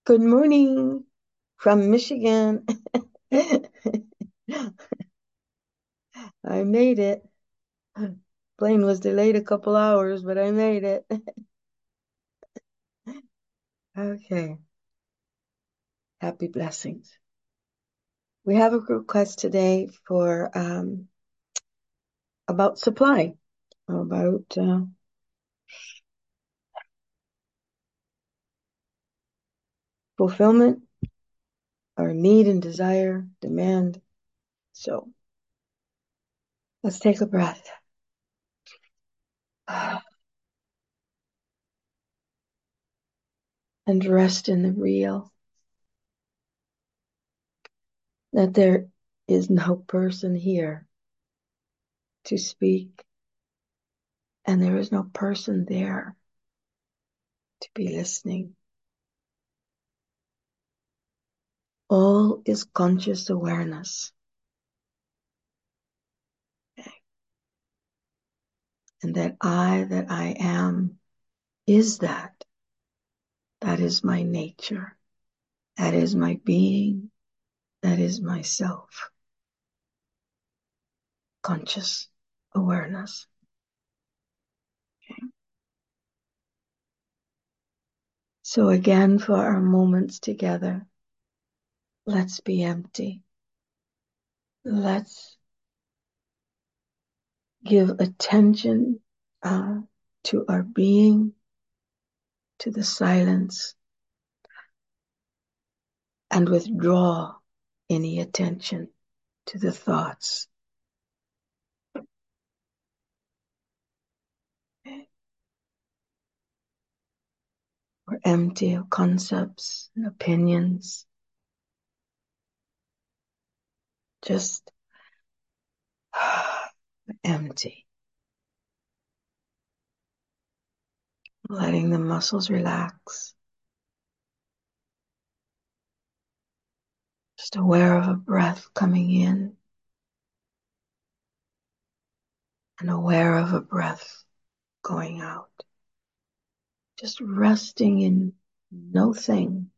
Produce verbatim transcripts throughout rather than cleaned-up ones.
Good morning from Michigan. I made it. Plane was delayed a couple hours, but I made it. Okay. Happy blessings. We have a request today for um, about supply, about uh, fulfillment, our need and desire, demand. So let's take a breath. And rest in the real, that there is no person here to speak, and there is no person there to be listening. All is conscious awareness. Okay. And that I, that I am, is that. That is my nature. That is my being. That is myself. Conscious awareness. Okay. So again, for our moments together, let's be empty. Let's give attention uh, to our being, to the silence, and withdraw any attention to the thoughts. We're empty of concepts and opinions. Just empty. Letting the muscles relax. Just aware of a breath coming in and aware of a breath going out. Just resting in no thing.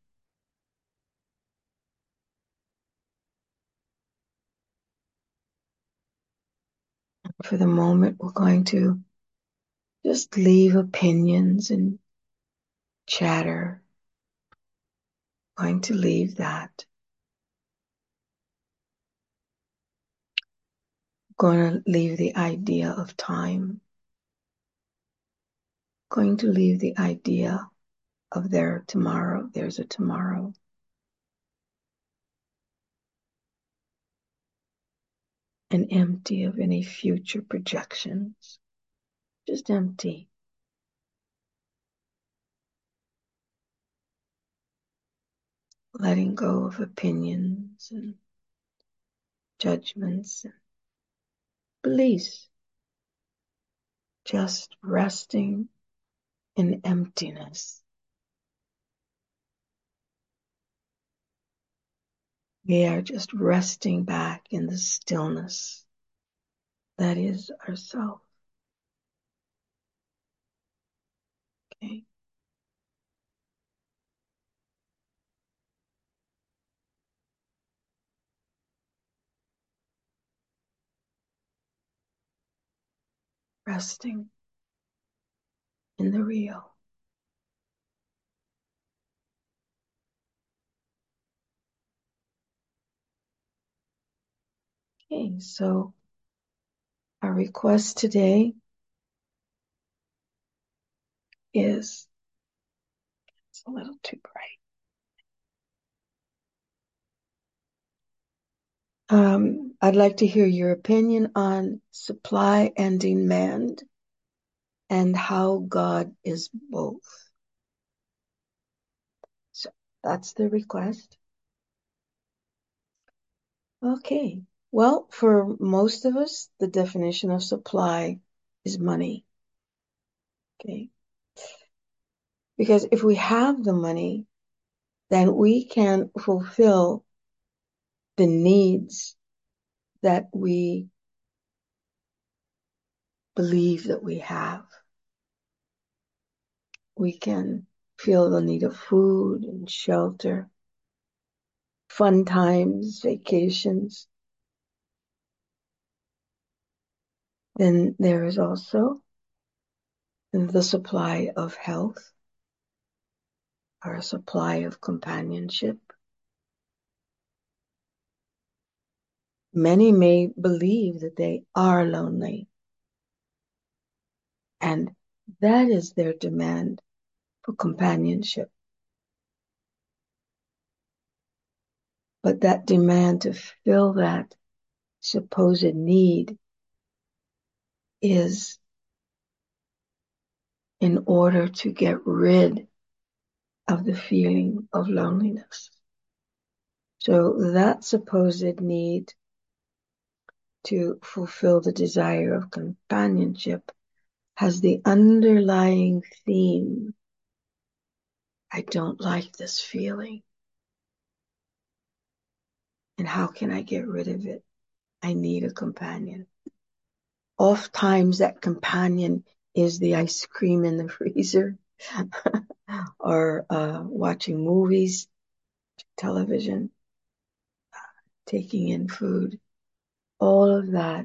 For the moment, we're going to just leave opinions and chatter. Going to leave that. Going to leave the idea of time. Going to leave the idea of there tomorrow. There's a tomorrow. And empty of any future projections. Just empty. Letting go of opinions and judgments and beliefs. Just resting in emptiness. We are just resting back in the stillness that is ourself. Okay. Resting in the real. Okay, so our request today is, it's a little too bright. Um, I'd like to hear your opinion on supply and demand and how God is both. So that's the request. Okay. Well, for most of us, the definition of supply is money. Okay. Because if we have the money, then we can fulfill the needs that we believe that we have. We can feel the need of food and shelter, fun times, vacations. Then there is also the supply of health or a supply of companionship. Many may believe that they are lonely, and that is their demand for companionship. But that demand to fill that supposed need is in order to get rid of the feeling of loneliness. So that supposed need to fulfill the desire of companionship has the underlying theme: I don't like this feeling. And how can I get rid of it? I need a companion. Oftentimes that companion is the ice cream in the freezer or uh, watching movies, television, taking in food, all of that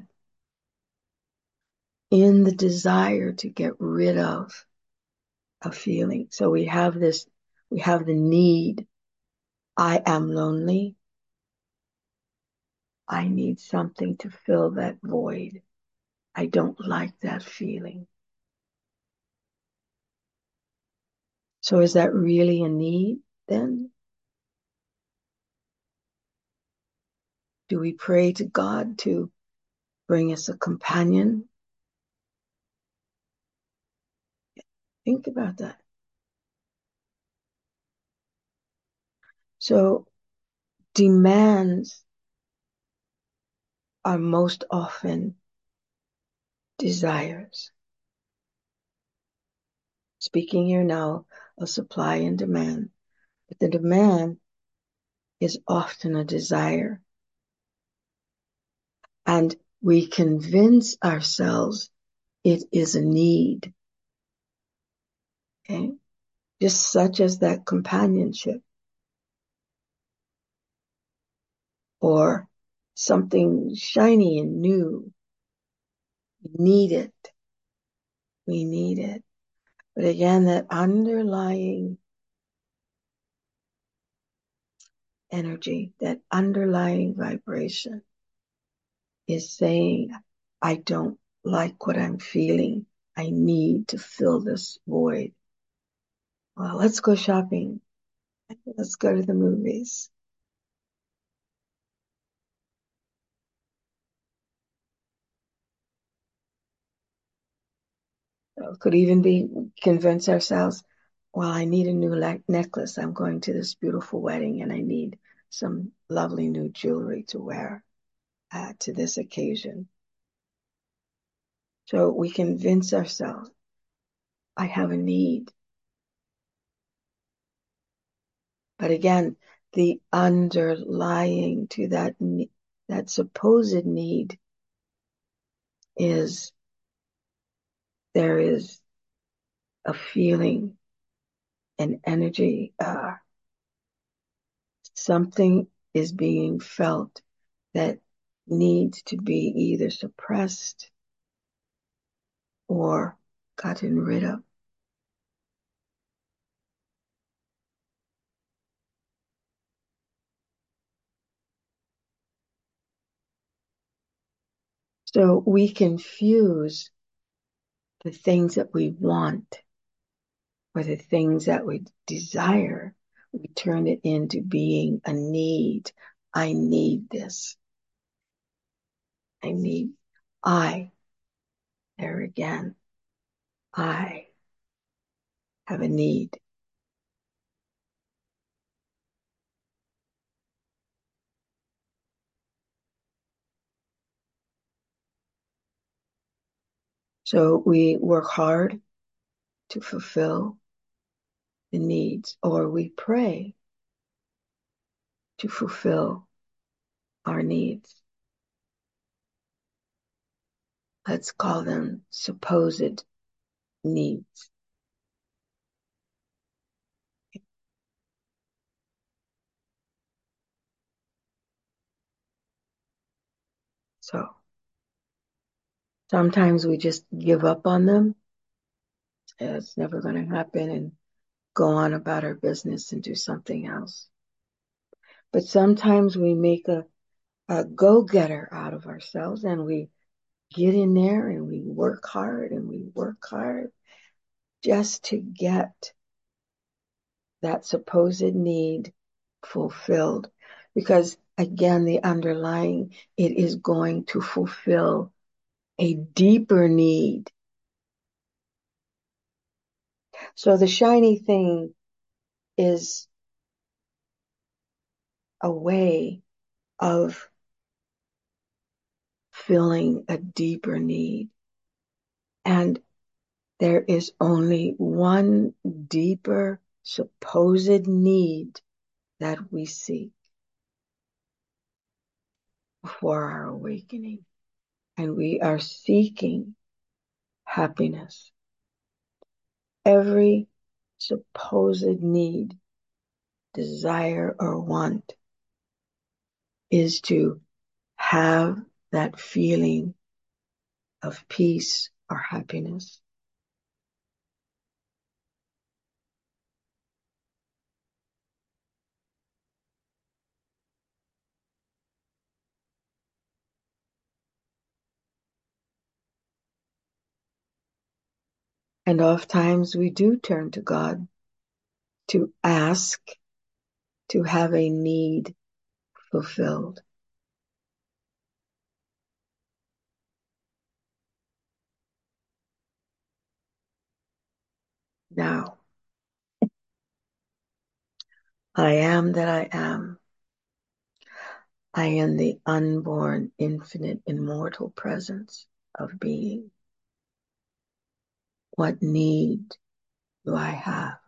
in the desire to get rid of a feeling. So we have this, we have the need. I am lonely. I need something to fill that void. I don't like that feeling. So is that really a need then? Do we pray to God to bring us a companion? Think about that. So demands are most often desires. Speaking here now of supply and demand, but the demand is often a desire. And we convince ourselves it is a need. Okay? Just such as that companionship or something shiny and new. We need it. We need it. But again, that underlying energy, that underlying vibration is saying, I don't like what I'm feeling. I need to fill this void. Well, let's go shopping. Let's go to the movies. It could even be convince ourselves, well, I need a new le- necklace. I'm going to this beautiful wedding and I need some lovely new jewelry to wear uh, to this occasion. So we convince ourselves, I have a need. But again, the underlying to that that supposed need is there is a feeling, an energy, uh, something is being felt that needs to be either suppressed or gotten rid of. So we confuse the things that we want or the things that we desire. We turn it into being a need. I need this. I need, I, there again, I have a need. So we work hard to fulfill the needs, or we pray to fulfill our needs. Let's call them supposed needs. So sometimes we just give up on them. It's never going to happen and go on about our business and do something else. But sometimes we make a, a go-getter out of ourselves and we get in there and we work hard and we work hard just to get that supposed need fulfilled. Because again, the underlying, it is going to fulfill a deeper need. So the shiny thing is a way of filling a deeper need. And there is only one deeper supposed need that we seek for our awakening. And we are seeking happiness. Every supposed need, desire, or want is to have that feeling of peace or happiness. And oftentimes we do turn to God to ask to have a need fulfilled. Now, I am that I am. I am the unborn, infinite, immortal presence of being. What need do I have?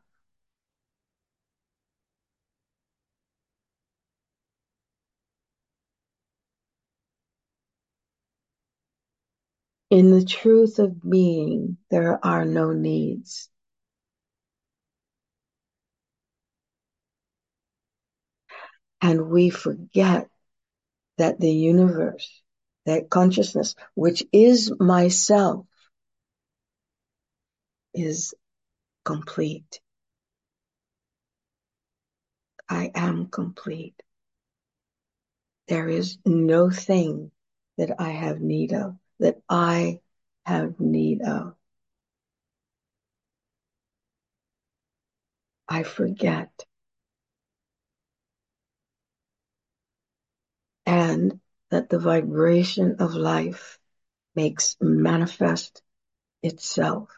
In the truth of being, there are no needs. And we forget that the universe, that consciousness, which is myself, is complete. I am complete. There is no thing that I have need of, that I have need of. I forget. And that the vibration of life makes manifest itself.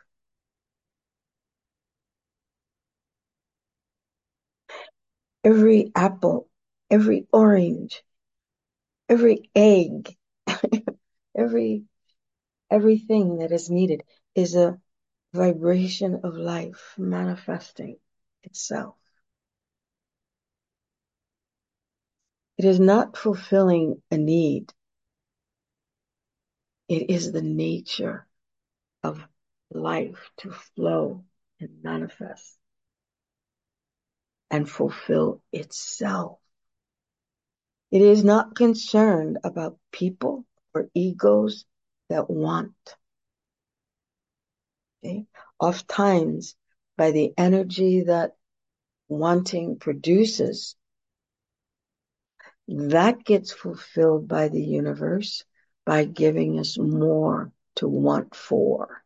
Every apple, every orange, every egg, every everything that is needed is a vibration of life manifesting itself. It is not fulfilling a need. It is the nature of life to flow and manifest and fulfill itself. It is not concerned about people or egos that want. Okay? Oftentimes, by the energy that wanting produces, that gets fulfilled by the universe by giving us more to want for.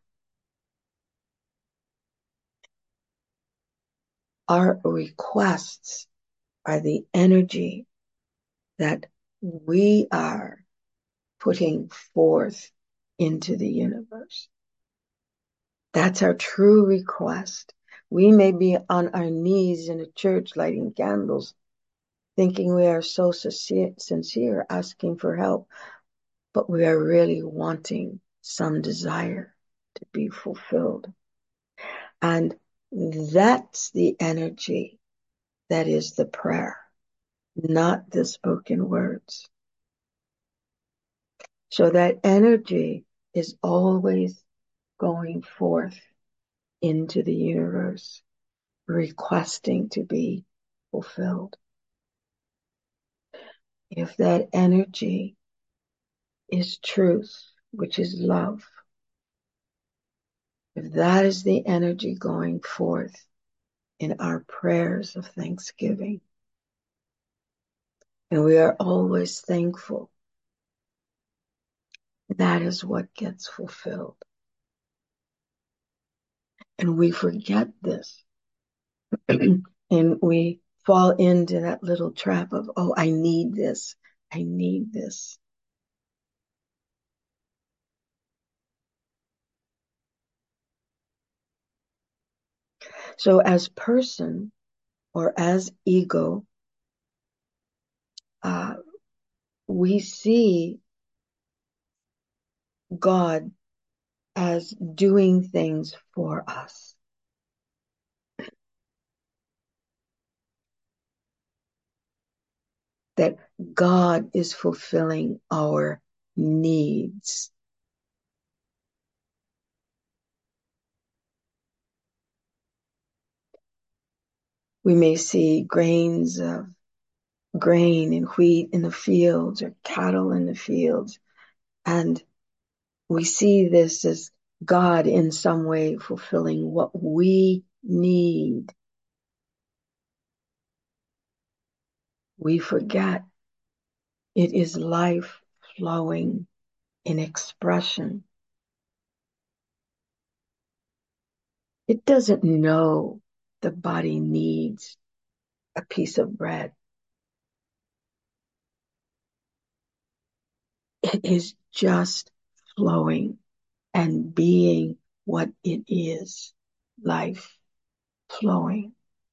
Our requests are the energy that we are putting forth into the universe. That's our true request. We may be on our knees in a church lighting candles, thinking we are so sincere, asking for help, but we are really wanting some desire to be fulfilled. And that's the energy that is the prayer, not the spoken words. So that energy is always going forth into the universe, requesting to be fulfilled. If that energy is truth, which is love, if that is the energy going forth in our prayers of thanksgiving, and we are always thankful, that is what gets fulfilled. And we forget this. And we fall into that little trap of, oh, I need this. I need this. So as person or as ego, uh, we see God as doing things for us. That God is fulfilling our needs. We may see grains of grain and wheat in the fields or cattle in the fields, and we see this as God in some way fulfilling what we need. We forget it is life flowing in expression. It doesn't know the body needs a piece of bread. It is just flowing and being what it is, life flowing.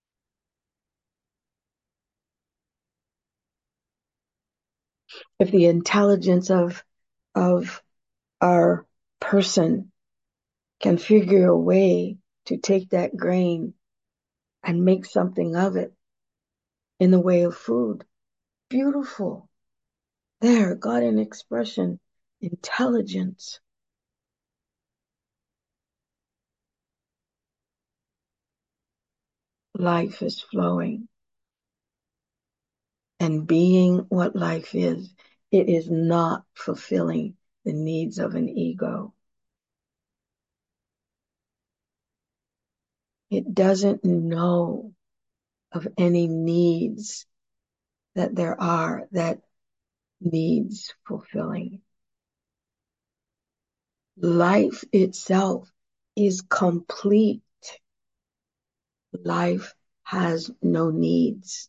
If the intelligence of, of our person can figure a way to take that grain and make something of it in the way of food, beautiful. There, God in expression, intelligence. Life is flowing and being what life is. It is not fulfilling the needs of an ego. It doesn't know of any needs that there are that needs fulfilling. Life itself is complete. Life has no needs.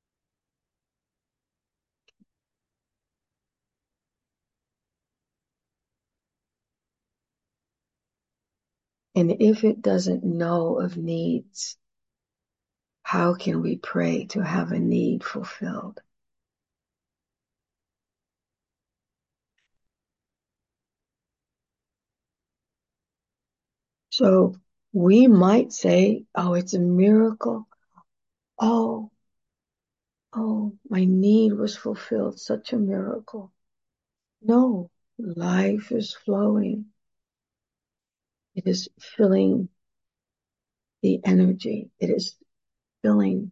And if it doesn't know of needs, how can we pray to have a need fulfilled? So we might say, oh, it's a miracle. Oh, oh, my need was fulfilled. Such a miracle. No, life is flowing. It is filling the energy. It is filling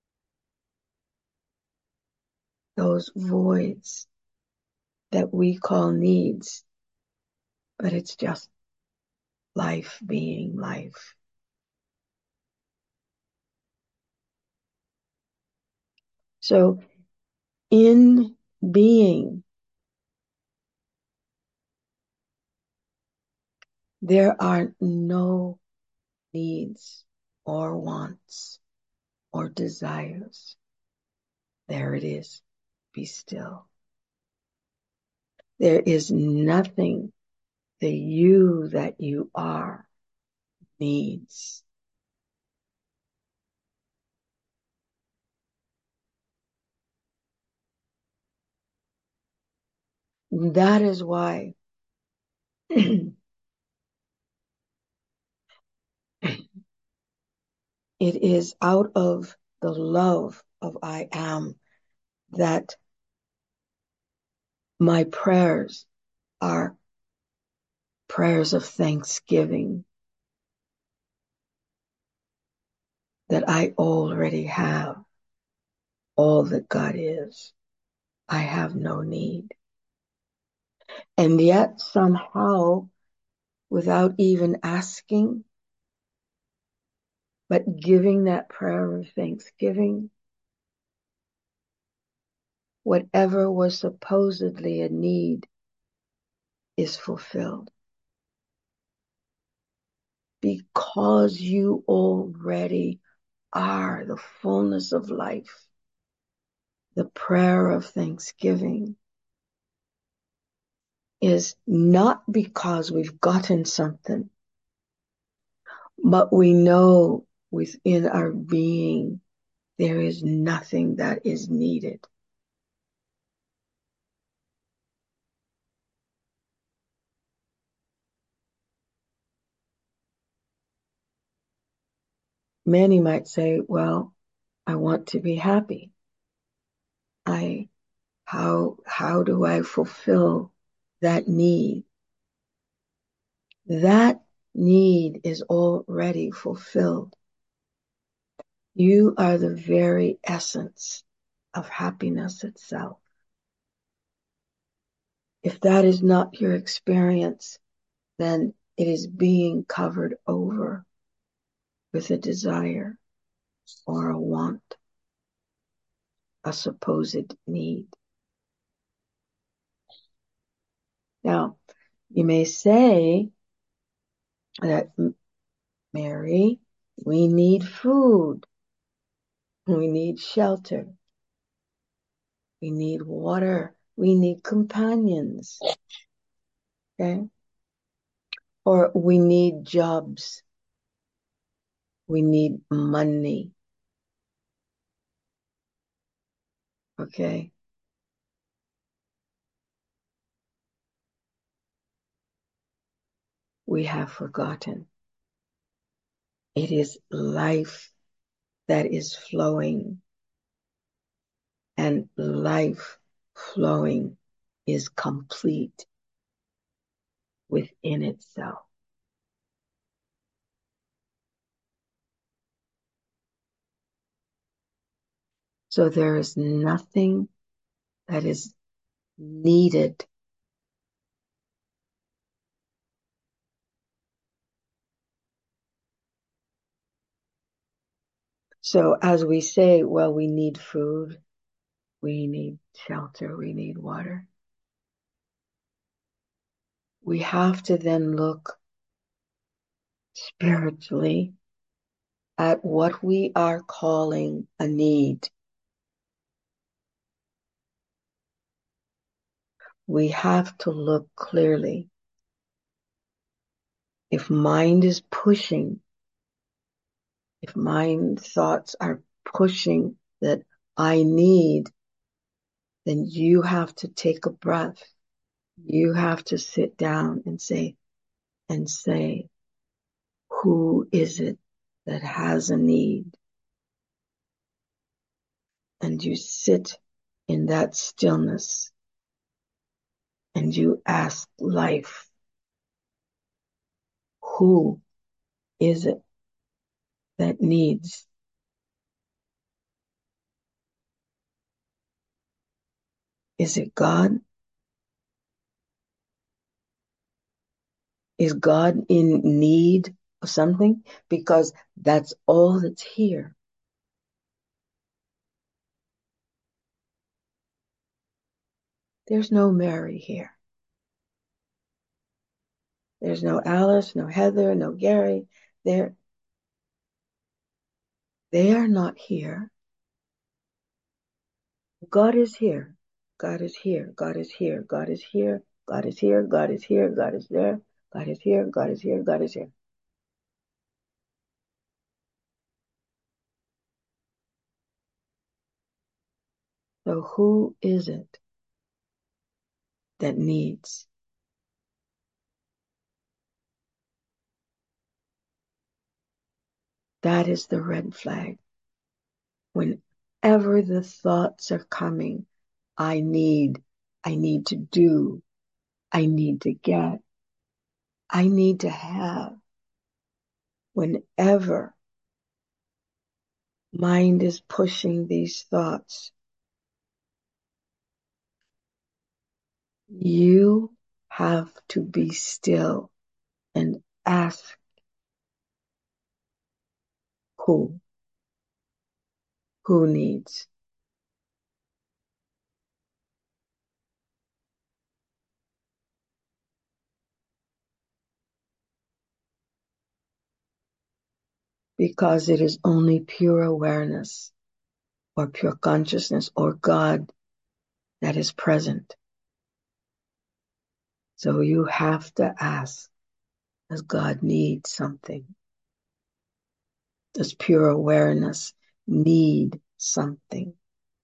those voids that we call needs, but it's just life being life. So in being, there are no needs or wants or desires. There it is. Be still. There is nothing the you that you are needs. That is why it is out of the love of I am that my prayers are prayers of thanksgiving, that I already have all that God is. I have no need. And yet somehow, without even asking, but giving that prayer of thanksgiving, whatever was supposedly a need is fulfilled. Because you already are the fullness of life. The prayer of thanksgiving is not because we've gotten something, but we know within our being there is nothing that is needed. Many might say, well, I want to be happy. I, how, how do I fulfill that need? That need is already fulfilled. You are the very essence of happiness itself. If that is not your experience, then it is being covered over with a desire or a want, a supposed need. Now, you may say that, Mary, we need food, we need shelter, we need water, we need companions, okay? Or we need jobs, we need money, okay? We have forgotten. It is life that is flowing, and life flowing is complete within itself. So there is nothing that is needed. So as we say, well, we need food, we need shelter, we need water. We have to then look spiritually at what we are calling a need. We have to look clearly. If mind is pushing, if mind thoughts are pushing that I need, then you have to take a breath. You have to sit down and say, and say, who is it that has a need? And you sit in that stillness and you ask life, who is it that needs? Is it God? Is God in need of something? Because that's all that's here. There's no Mary here. There's no Alice, no Heather, no Gary. They're, they are not here. God is here. God is here. God is here. God is here. God is here. God is here. God is there. God is here. God is here. God is here. So who is it that needs? That is the red flag. Whenever the thoughts are coming, I need, I need to do, I need to get, I need to have. Whenever mind is pushing these thoughts, you have to be still and ask who, who needs. Because it is only pure awareness or pure consciousness or God that is present. So you have to ask, does God need something? Does pure awareness need something?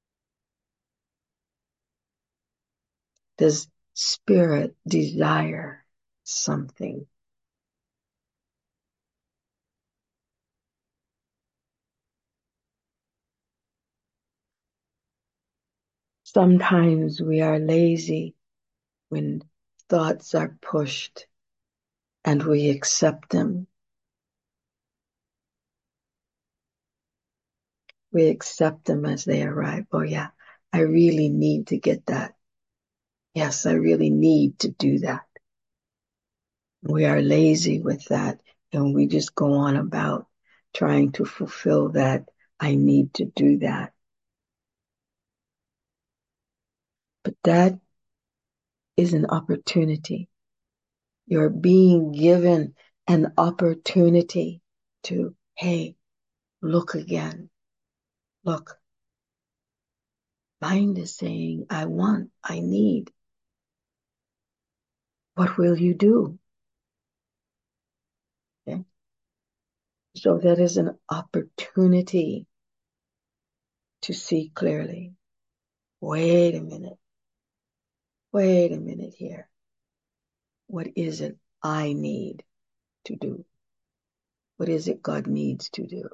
Does spirit desire something? Sometimes we are lazy when thoughts are pushed and we accept them. We accept them as they arrive. Oh yeah, I really need to get that. Yes, I really need to do that. We are lazy with that and we just go on about trying to fulfill that. I need to do that. But that is an opportunity. You're being given an opportunity to, hey, look again. Look, mind is saying, I want, I need. What will you do? Okay. So that is an opportunity to see clearly. Wait a minute. Wait a minute here. What is it I need to do? What is it God needs to do?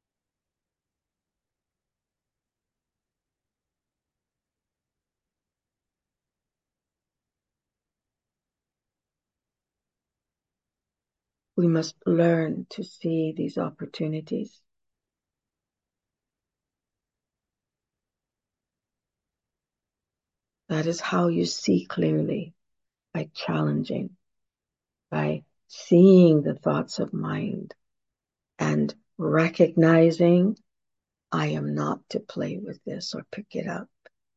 We must learn to see these opportunities. That is how you see clearly, by challenging, by seeing the thoughts of mind and recognizing I am not to play with this or pick it up.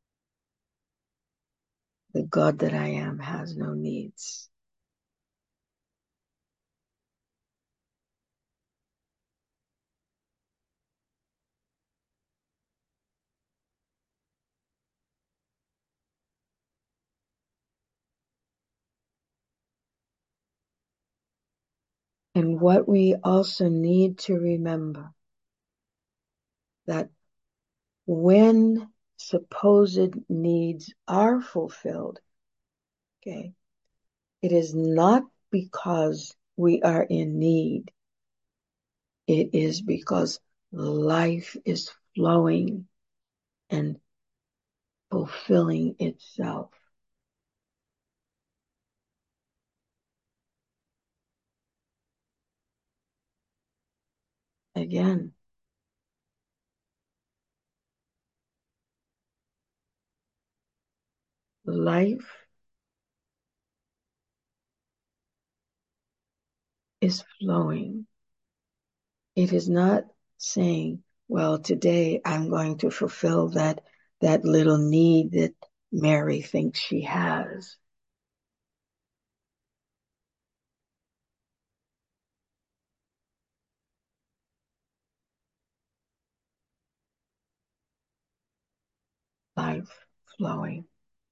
The God that I am has no needs. And what we also need to remember, that when supposed needs are fulfilled, okay, it is not because we are in need. It is because life is flowing and fulfilling itself. Again, life is flowing. It is not saying, well, today I'm going to fulfill that, that little need that Mary thinks she has. Life flowing.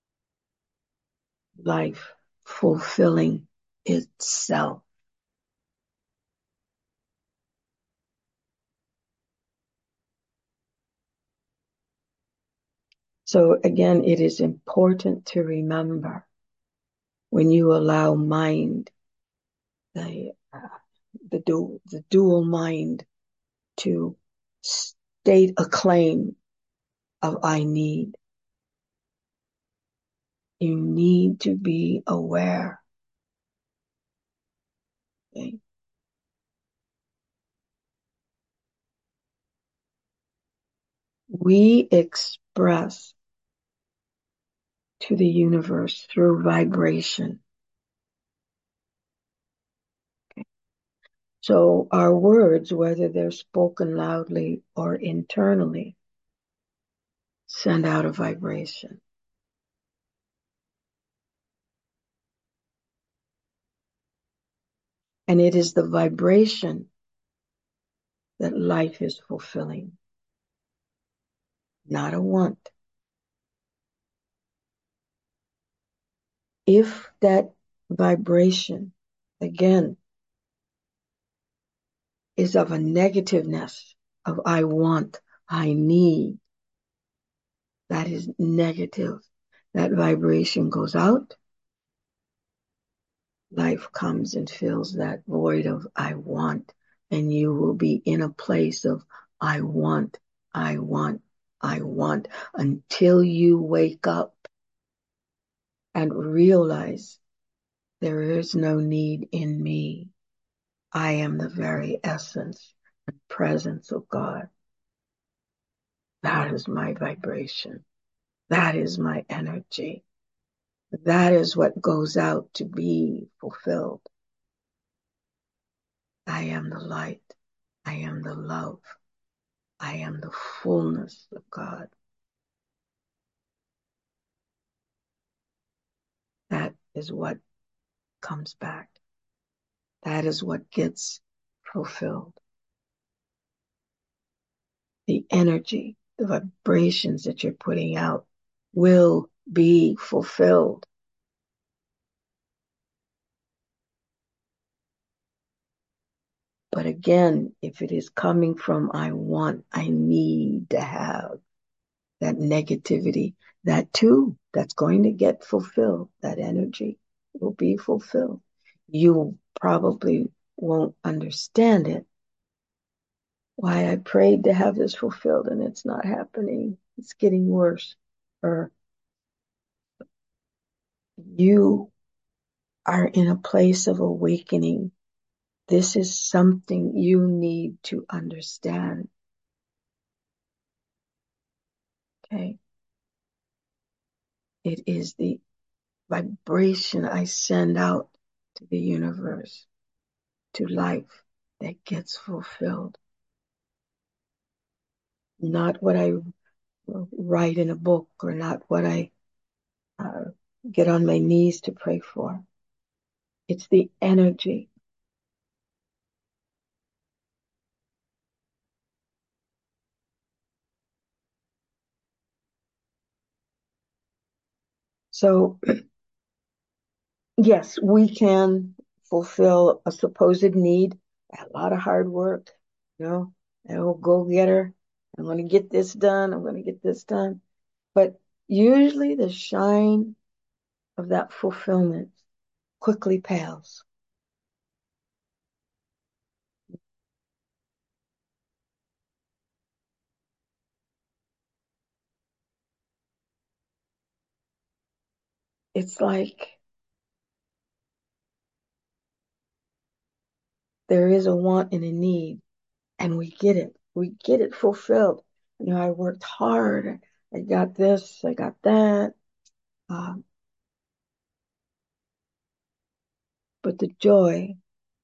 Life fulfilling itself. So again, it is important to remember, when you allow mind, the, uh, the, dual, the dual mind, to state a claim of I need, you need to be aware. Okay? We express to the universe through vibration So our words, whether they're spoken loudly or internally, send out a vibration. And it is the vibration that life is fulfilling, not a want. If that vibration, again, is of a negativeness, of I want, I need, that is negative. That vibration goes out, life comes and fills that void of I want, and you will be in a place of I want, I want, I want, until you wake up and realize there is no need in me. I am the very essence and presence of God. That is my vibration. That is my energy. That is what goes out to be fulfilled. I am the light. I am the love. I am the fullness of God. That is what comes back. That is what gets fulfilled. The energy, the vibrations that you're putting out will be fulfilled. But again, if it is coming from I want, I need to have, that negativity, that too, that's going to get fulfilled. That energy will be fulfilled. You probably won't understand it. Why I prayed to have this fulfilled and it's not happening. It's getting worse. Or you are in a place of awakening. This is something you need to understand. Okay. It is the vibration I send out to the universe, to life, that gets fulfilled. Not what I write in a book, or not what I uh, get on my knees to pray for. It's the energy. So yes, we can fulfill a supposed need, a lot of hard work, you know, an old go-getter. I'm going to get this done. I'm going to get this done. But usually the shine of that fulfillment quickly pales. It's like there is a want and a need, and we get it. We get it fulfilled. You know, I worked hard. I got this. I got that. Um, but the joy,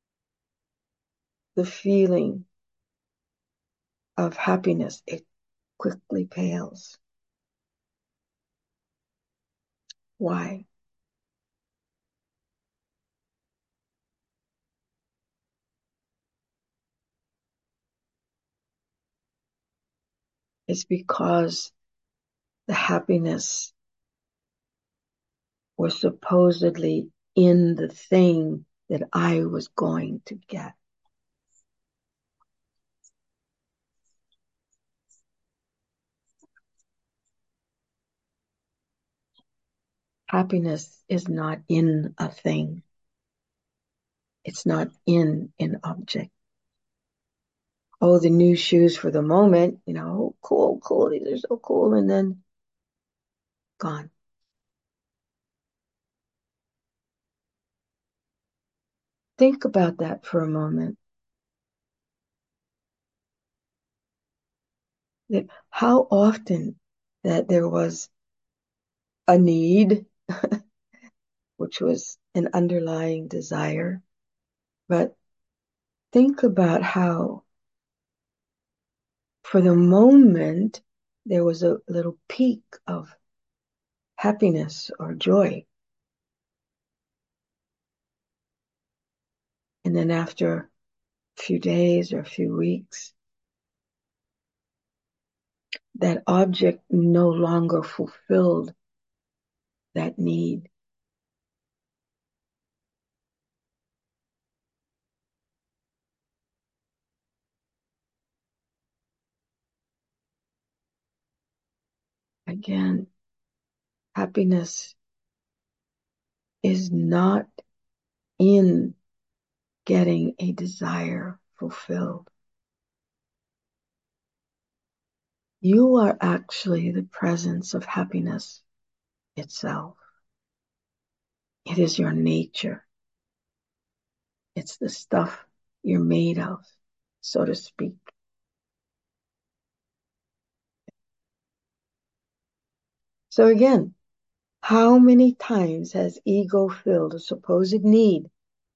the feeling of happiness, it quickly pales. Why? It's because the happiness was supposedly in the thing that I was going to get. Happiness is not in a thing. It's not in an object. Oh, the new shoes for the moment, you know, cool, cool. These are so cool. And then gone. Think about that for a moment. That how often that there was a need, which was an underlying desire, but think about how for the moment there was a little peak of happiness or joy. And then after a few days or a few weeks, that object no longer fulfilled that need. Again, happiness is not in getting a desire fulfilled. You are actually the presence of happiness itself. It is your nature. It's the stuff you're made of, so to speak. So again, how many times has ego filled a supposed need?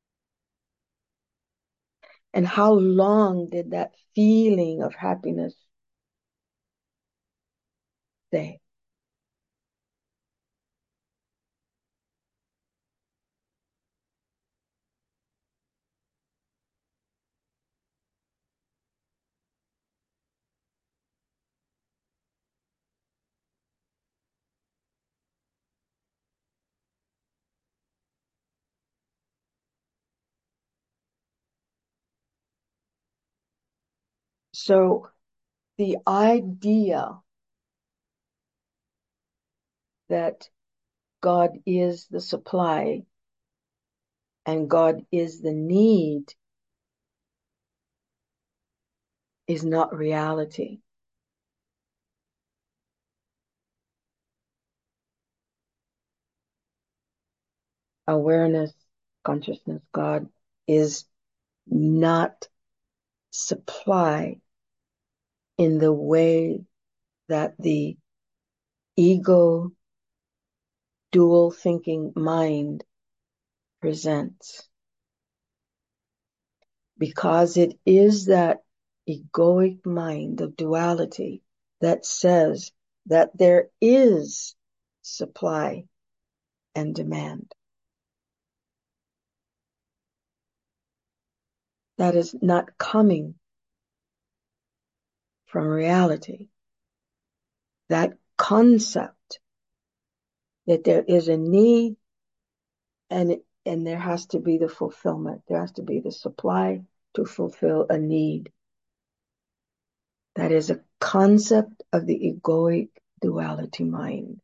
And how long did that feeling of happiness stay? So the idea that God is the supply and God is the need is not reality. Awareness, consciousness, God is not supply in the way that the ego dual thinking mind presents. Because it is that egoic mind of duality that says that there is supply and demand. That is not coming from reality. That concept that there is a need and it, and there has to be the fulfillment. There has to be the supply to fulfill a need. That is a concept of the egoic duality mind.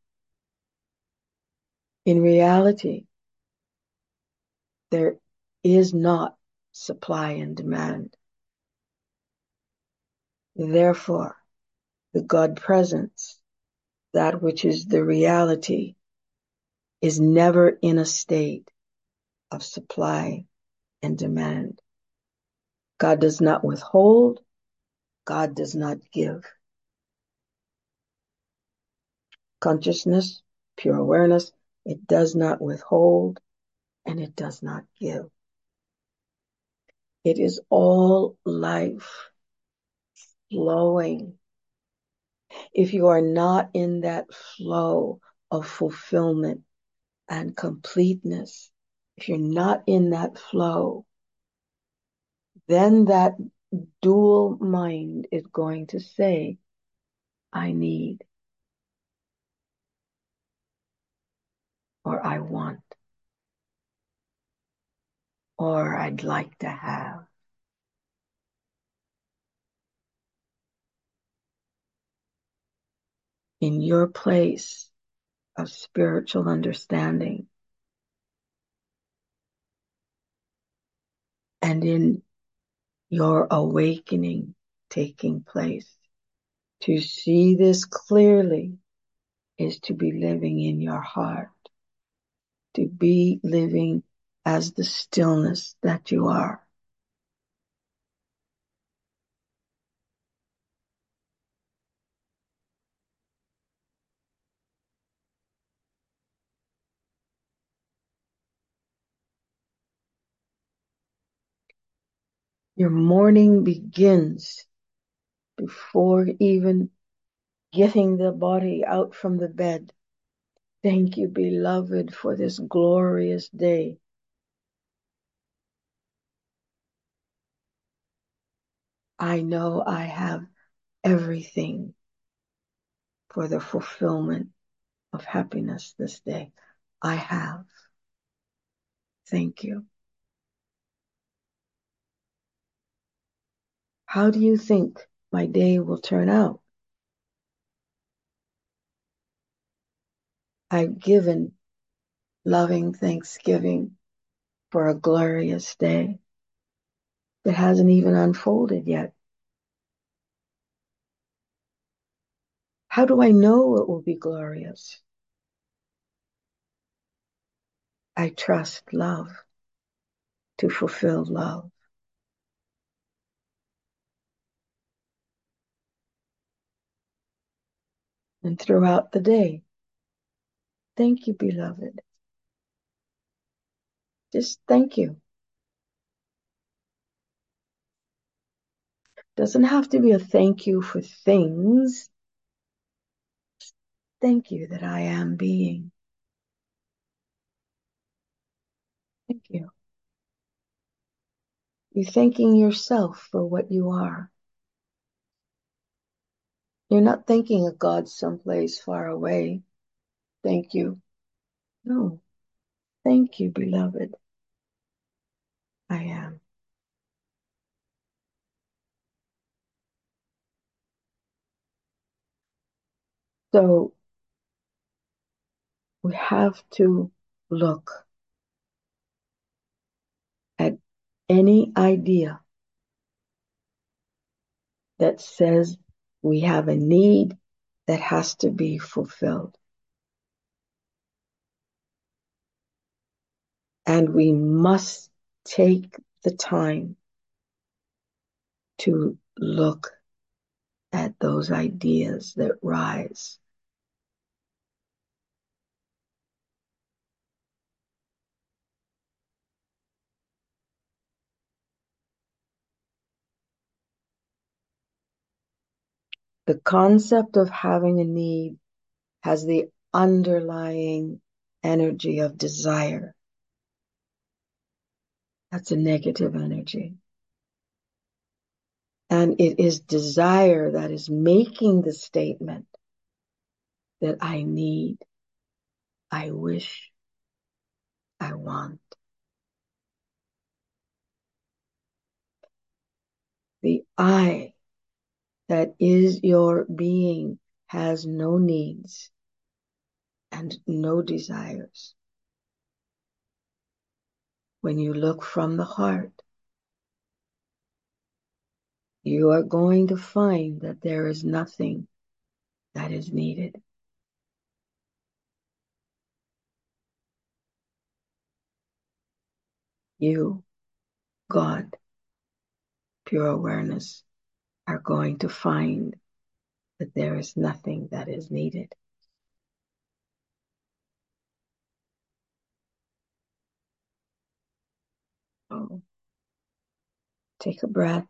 In reality, there is not supply and demand. Therefore, the God presence, that which is the reality, is never in a state of supply and demand. God does not withhold. God does not give. Consciousness, pure awareness, it does not withhold and it does not give. It is all life flowing. If you are not in that flow of fulfillment and completeness, if you're not in that flow, then that dual mind is going to say, I need, or I want, or I'd like to have. In your place of spiritual understanding and in your awakening taking place, to see this clearly is to be living in your heart, to be living as the stillness that you are. Your morning begins before even getting the body out from the bed. Thank you, beloved, for this glorious day. I know I have everything for the fulfillment of happiness this day. I have. Thank you. How do you think my day will turn out? I've given loving thanksgiving for a glorious day that hasn't even unfolded yet. How do I know it will be glorious? I trust love to fulfill love. And throughout the day, thank you, beloved. Just thank you. Doesn't have to be a thank you for things. Thank you that I am being. Thank you. You're thanking yourself for what you are. You're not thanking a God someplace far away. Thank you. No. Thank you, beloved. I am. So we have to look at any idea that says we have a need that has to be fulfilled. And we must take the time to look at those ideas that rise. The concept of having a need has the underlying energy of desire. That's a negative energy. And it is desire that is making the statement that I need, I wish, I want. The I that is your being has no needs and no desires. When you look from the heart, you are going to find that there is nothing that is needed. You, God, pure awareness, are going to find that there is nothing that is needed. So, take a breath.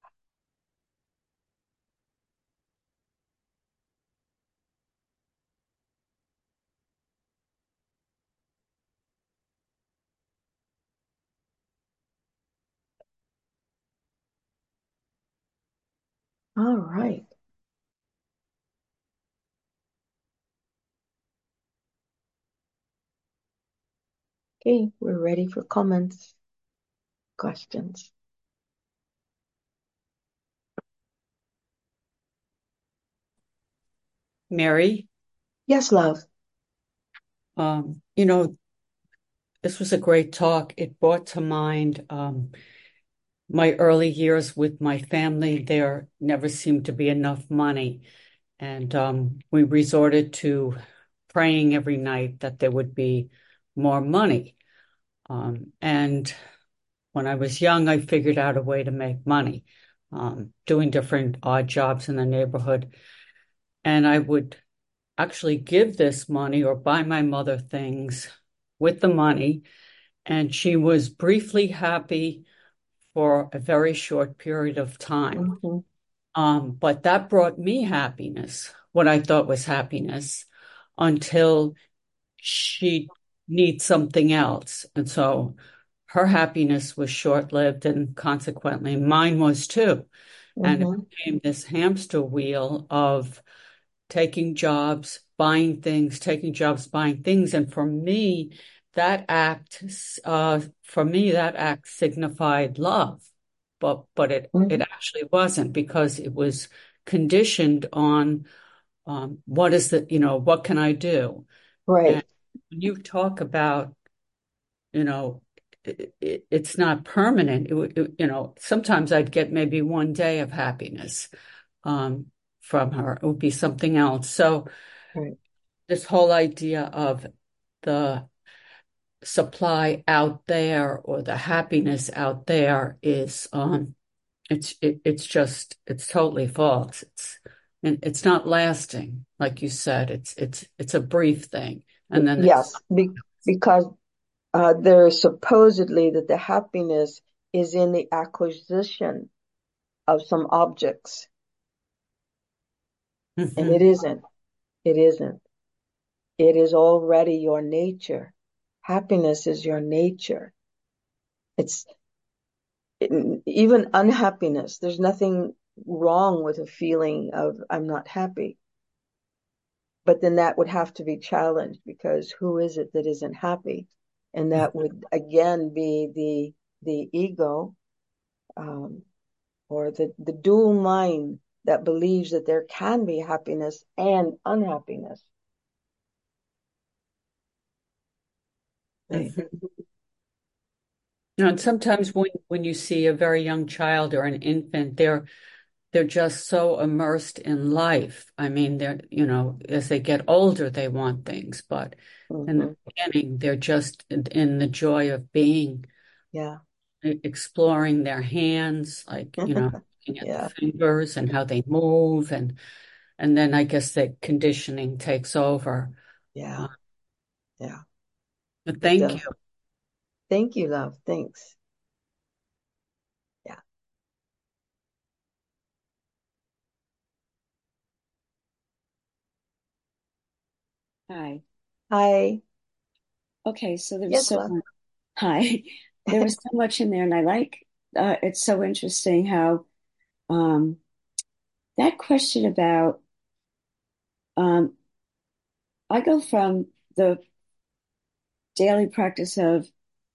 All right. Okay, we're ready for comments, questions. Mary? Yes, love. Um, you know, this was a great talk. It brought to mind um, my early years with my family. There never seemed to be enough money. And um, we resorted to praying every night that there would be more money. Um, and when I was young, I figured out a way to make money, um, doing different odd jobs in the neighborhood. And I would actually give this money or buy my mother things with the money. And she was briefly happy for a very short period of time. Mm-hmm. Um, but that brought me happiness, what I thought was happiness, until she needs something else. And so her happiness was short-lived, and consequently mine was too. And it Mm-hmm. became this hamster wheel of taking jobs, buying things, taking jobs, buying things. And for me, that act, uh, for me, that act signified love. But but it it Mm-hmm. actually wasn't, because it was conditioned on um, what is the, you know, what can I do? And Right. when you talk about, you know, it, it, it's not permanent. It, would- it, you know, sometimes I'd get maybe one day of happiness um, from her. It would be something else. So Right. this whole idea of the supply out there, or the happiness out there, is um it's it, it's just it's totally false. It's and it's not lasting, like you said. It's it's it's a brief thing, and then Yes, be, because uh, there's supposedly that the happiness is in the acquisition of some objects, and it Mhm. isn't. It isn't. It is already your nature. Happiness is your nature. It's even unhappiness. There's nothing wrong with a feeling of I'm not happy. But then that would have to be challenged, because who is it that isn't happy? And that would again be the the ego, um, or the, the dual mind that believes that there can be happiness and unhappiness. Right? Mhm. You know, and sometimes when when you see a very young child or an infant, they're they're just so immersed in life. I mean, they're, you know, as they get older, they want things, but in the Mm-hmm. beginning, they're just in, in the joy of being, Yeah. e- exploring their hands, like, you know, looking at the Yeah. fingers and how they move, and and then I guess the conditioning takes over. Uh, Yeah. Yeah. but It thank you. does. Thank you, love. Thanks. Yeah. Hi. Hi. Okay, so there was Yes, so love. much. Hi. There was so much in there, and I like uh, it's so interesting how um, that question about um, I go from the daily practice of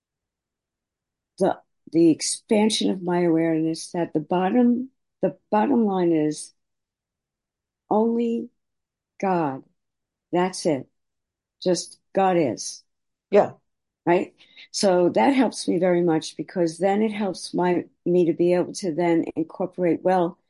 the the expansion of my awareness that the bottom the bottom line is only God. That's it. Just God is, Yeah. right? So that helps me very much because then it helps my me to be able to then incorporate, well,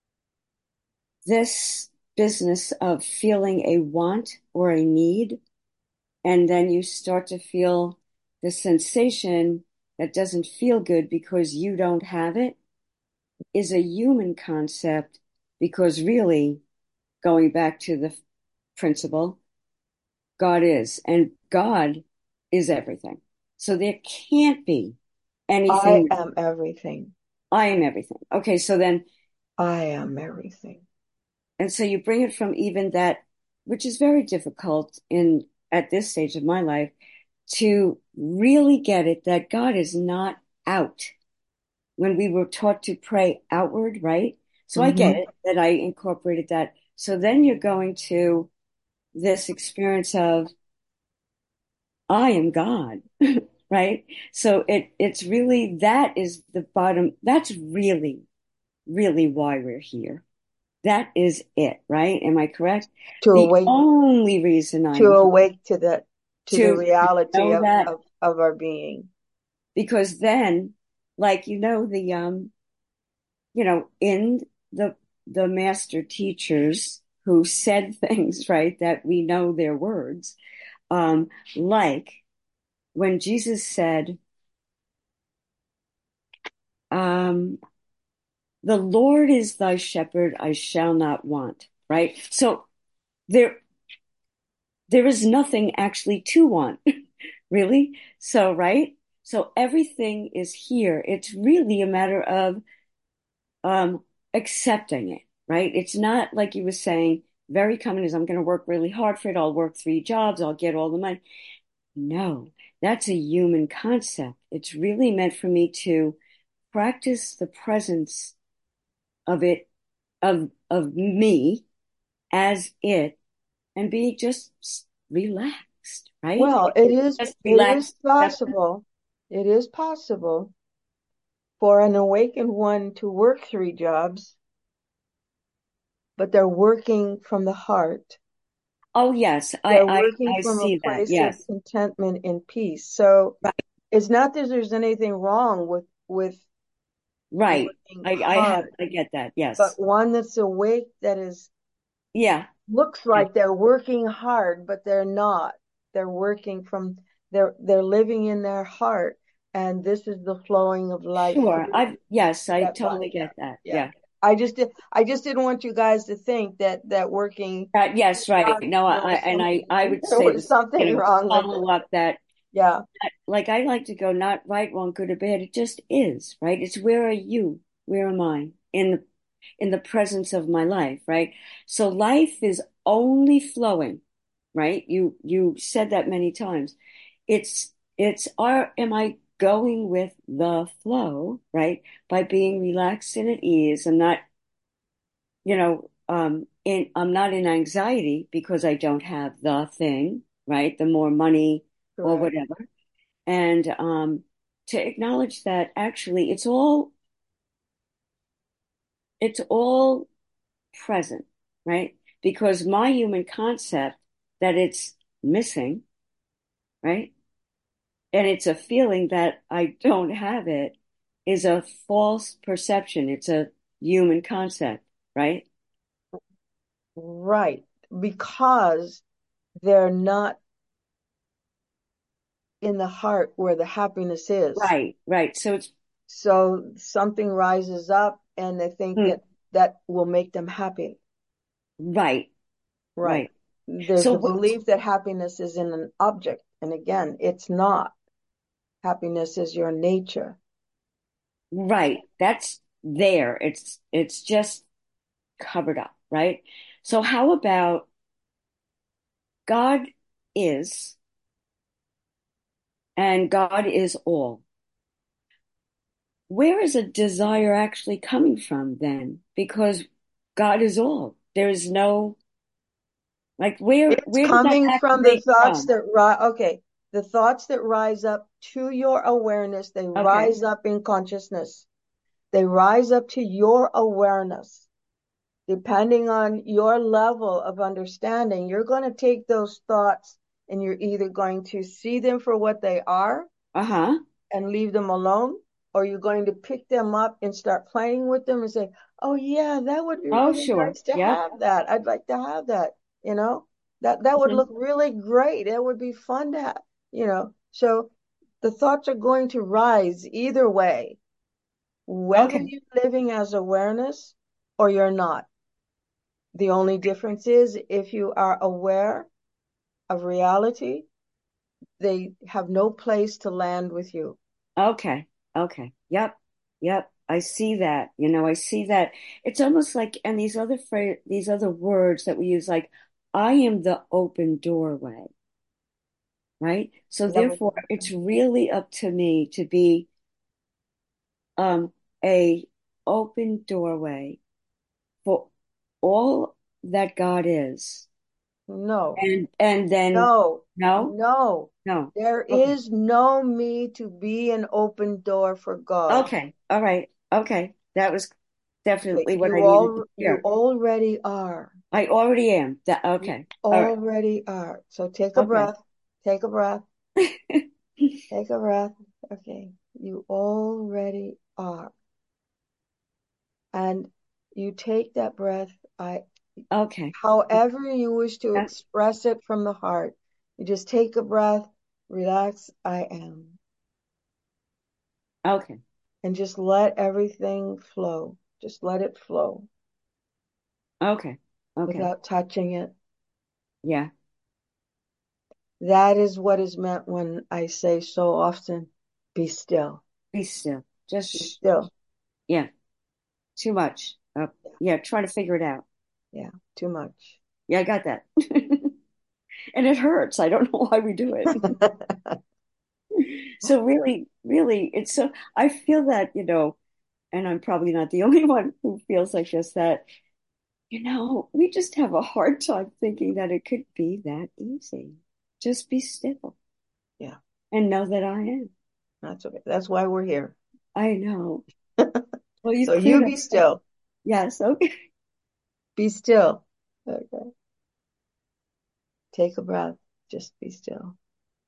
this business of feeling a want or a need, and then you start to feel the sensation that doesn't feel good because you don't have it, is a human concept, because really, going back to the principle, God is, and God is everything. So there can't be I anything. am everything. I am everything. Okay, so then, I am everything. and so you bring it from even that, which is very difficult in at this stage of my life, to really get it that God is not out. When we were taught to pray outward, right? So I get Mm-hmm. it that I incorporated that. So then you're going to this experience of I am God, right? So it it's really, that is the bottom. That's really, really why we're here. That is it, right? Am I correct? To The awake, only reason I to am here, awake to the to the to reality know of, that, of, of our being. because then, like, you know, the um, you know, in the the master teachers who said things, right, that we know their words, um, like when Jesus said, um, the Lord is thy shepherd, I shall not want, right? So there there is nothing actually to want, really. So, right? So everything is here. It's really a matter of um, accepting it, right? It's not like you were saying, very common is I'm going to work really hard for it. I'll work three jobs. I'll get all the money. No, that's a human concept. It's really meant for me to practice the presence of it, of, of me as it, and be just relaxed, right? Well, It's it is just it is relaxed. possible. It is possible for an awakened one to work three jobs, but they're working from the heart. Oh, yes, I, They're I, working I from a see that. place of Yes. contentment and peace. So Right. it's not that there's anything wrong with with Right. working I, I have, hard, I get that. but Yes. one that's awake that is Yeah. looks Yeah. like they're working hard, but they're not. They're working from they're they're living in their heart, and this is the flowing of life Sure. through I, yes, I that body. totally Yeah, get that. yeah. Yeah. I just did. I just didn't want you guys to think that that working Uh, yes, right. jobs, No, I, there I was and I, something I would there say was this, you something know, wrong with it. follow up that, Yeah, like I like to go, not right, wrong, good or bad. It just is, right? It's where are you? Where am I in the in the presence of my life, right? So life is only flowing, right? You you said that many times. It's it's are am I going with the flow, right? By being relaxed and at ease. I'm not, you know, um in I'm not in anxiety because I don't have the thing, right? The more money or correct. whatever. And um to acknowledge that actually it's all it's all present, right? Because my human concept that it's missing, right? And it's a feeling that I don't have it is a false perception. It's a human concept, right? Right, because they're not in the heart where the happiness is. Right, right. So it's So something rises up, and they think mm, that that will make them happy. right, Right. right. There's So the what, belief that happiness is in an object. And again, it's not. Happiness is your nature. right, that's there. It's it's just covered up, right? So how about God is, and God is all. Where is a desire actually coming from then? Because God is all. There is no, like, where It's where did that coming from the activate thoughts from? that rise. Okay. The thoughts that rise up to your awareness, they Okay. rise up in consciousness. They rise up to your awareness. Depending on your level of understanding, you're going to take those thoughts and you're either going to see them for what they are Uh-huh. and leave them alone, or you're going to pick them up and start playing with them and say, oh yeah, that would be Oh, really sure. nice to Yep. have that. I'd like to have that, you know, that, that would Mhm. look really great. It would be fun to have, you know, so the thoughts are going to rise either way, whether Okay. you're living as awareness or you're not. The only difference is if you are aware of reality, they have no place to land with you. Okay. Okay. Yep. Yep. I see that. You know, I see that. It's almost like, and these other phrase, these other words that we use, like, I am the open doorway, right? So Never therefore, it's really up to me to be um a open doorway for all that God is. No, And and then no, no, no. no. There Okay. is no me to be an open door for God. Okay. All right. Okay. That was Okay, definitely what I you needed to all you hear. already are. I already am. That You okay. All right. already are. So take a Okay. breath. Take a breath. Take a breath. Okay. You already are. And you take that breath. I Okay. however you wish to Yeah. express it from the heart. You just take a breath, relax, I am, Okay. and just let everything flow. Just let it flow Okay. Okay. without touching it. Yeah. That is what is meant when I say so often. Be still. Be still. Be Just, still. yeah, too much. Uh, yeah, try to figure it out. Yeah, too much. Yeah, I got that. And it hurts. I don't know why we do it. So really, really, it's so, I feel that, you know, and I'm probably not the only one who feels like this, that, you know, we just have a hard time thinking that it could be that easy. Just be still Yeah, and know that I am. that's okay. That's why we're here. I know. Well, you So you cleared up. be still. Yes, okay. Be still. Okay. Take a breath. Just be still.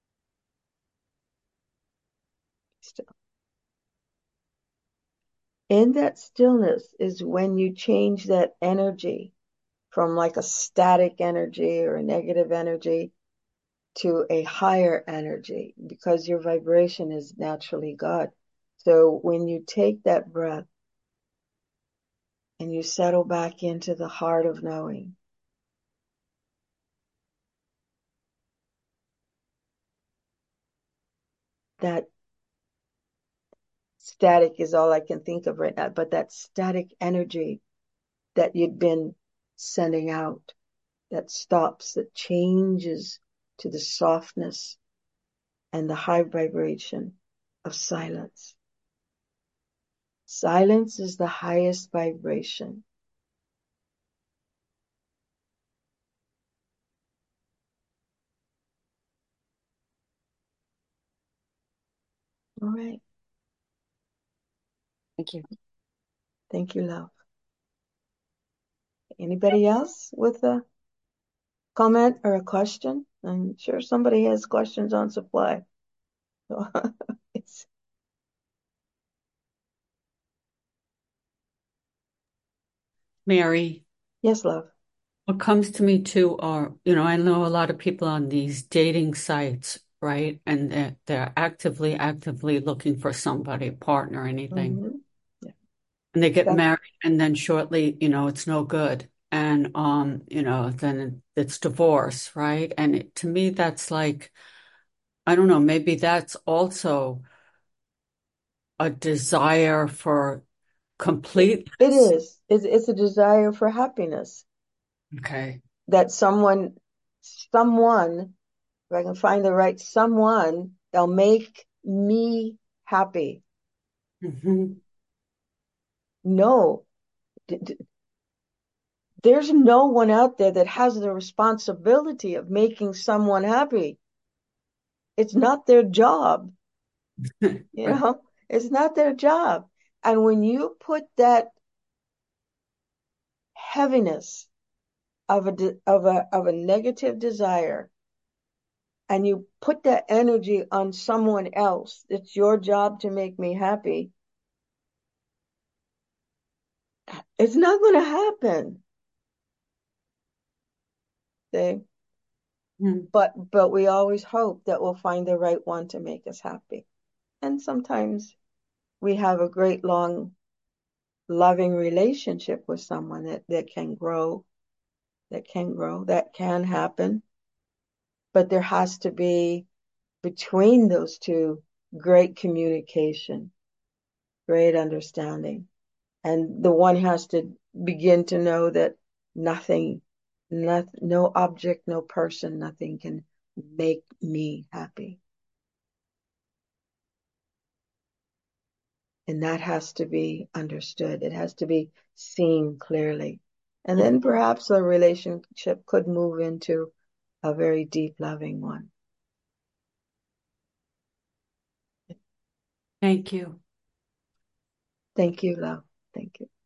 Still. In that stillness is when you change that energy from like a static energy or a negative energy to a higher energy because your vibration is naturally God. So when you take that breath and you settle back into the heart of knowing, that static is all I can think of right now, but that static energy that you'd been sending out, that stops, that changes to the softness and the high vibration of silence. Silence is the highest vibration. All right. Thank you. Thank you, love. Anybody else with a comment or a question? I'm sure somebody has questions on supply. It's, Mary, yes, love. what comes to me too are, you know, I know a lot of people on these dating sites, right? And they're, they're actively, actively looking for somebody, partner, anything. Mm-hmm. Yeah. And they get That, married and then shortly, you know, it's no good. And, um, you know, then it's divorce, right? And it, to me, that's like, I don't know, maybe that's also a desire for it, it completeness. is. It's, it's a desire for happiness Okay. that someone, someone, if I can find the right someone, they'll make me happy. Hmm. No, d- d- there's no one out there that has the responsibility of making someone happy. It's not their job, you Right. know, it's not their job. And when you put that heaviness of a, de- of a, of a negative desire and you put that energy on someone else, it's your job to make me happy. It's not going to happen. See? Mm. But, but we always hope that we'll find the right one to make us happy. And sometimes we have a great long loving relationship with someone that, that can grow, that can grow, that can happen. But there has to be between those two great communication, great understanding. And the one has to begin to know that nothing, not, no object, no person, nothing can make me happy. And that has to be understood. It has to be seen clearly. And then perhaps the relationship could move into a very deep, loving one. Thank you. Thank you, love. Thank you.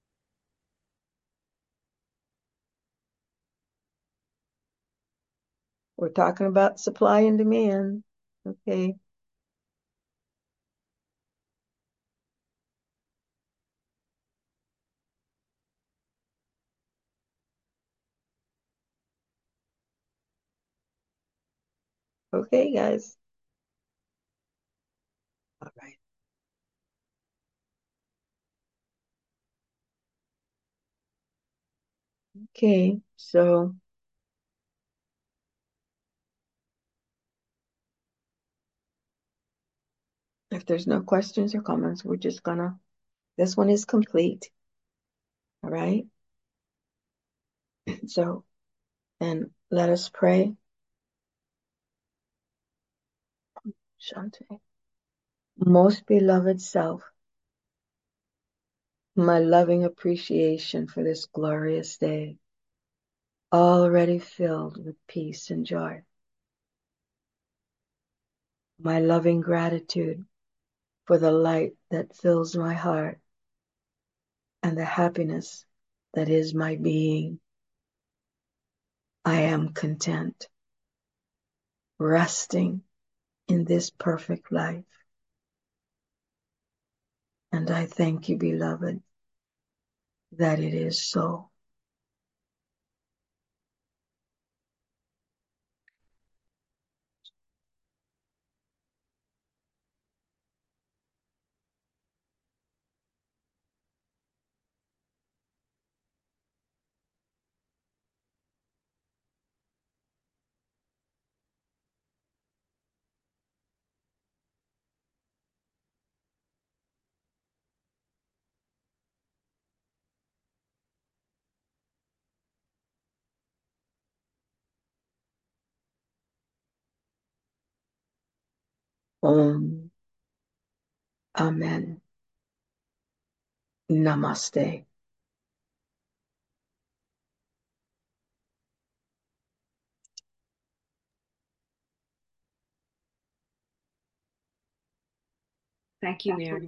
We're talking about supply and demand. Okay. Okay, guys. All right. Okay. So If there's no questions or comments, we're just gonna, this one is complete. All right. So, and let us pray. Shante. Most beloved self, my loving appreciation for this glorious day, already filled with peace and joy. My loving gratitude for the light that fills my heart and the happiness that is my being. I am content, resting in this perfect life. And I thank you, beloved, that it is so. Om. Amen. Namaste. Thank you, Mary.